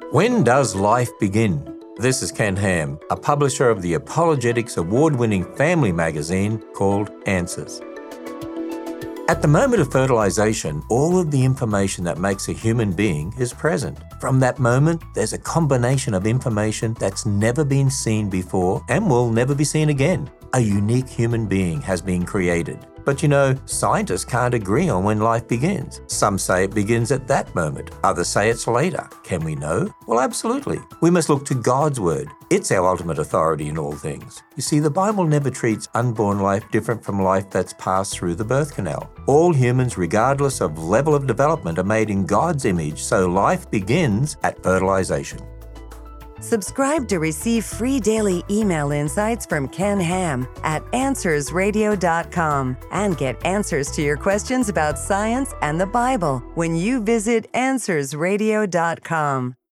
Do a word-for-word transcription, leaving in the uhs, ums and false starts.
When does life begin? This is Ken Ham, a publisher of the Apologetics award-winning family magazine called Answers. At the moment of fertilization, all of the information that makes a human being is present. From that moment, there's a combination of information that's never been seen before and will never be seen again. A unique human being has been created. But you know, scientists can't agree on when life begins. Some say it begins at that moment. Others say it's later. Can we know? Well, absolutely. We must look to God's Word. It's our ultimate authority in all things. You see, the Bible never treats unborn life different from life that's passed through the birth canal. All humans, regardless of level of development, are made in God's image, so life begins at fertilization. Subscribe to receive free daily email insights from Ken Ham at answers radio dot com and get answers to your questions about science and the Bible when you visit answers radio dot com.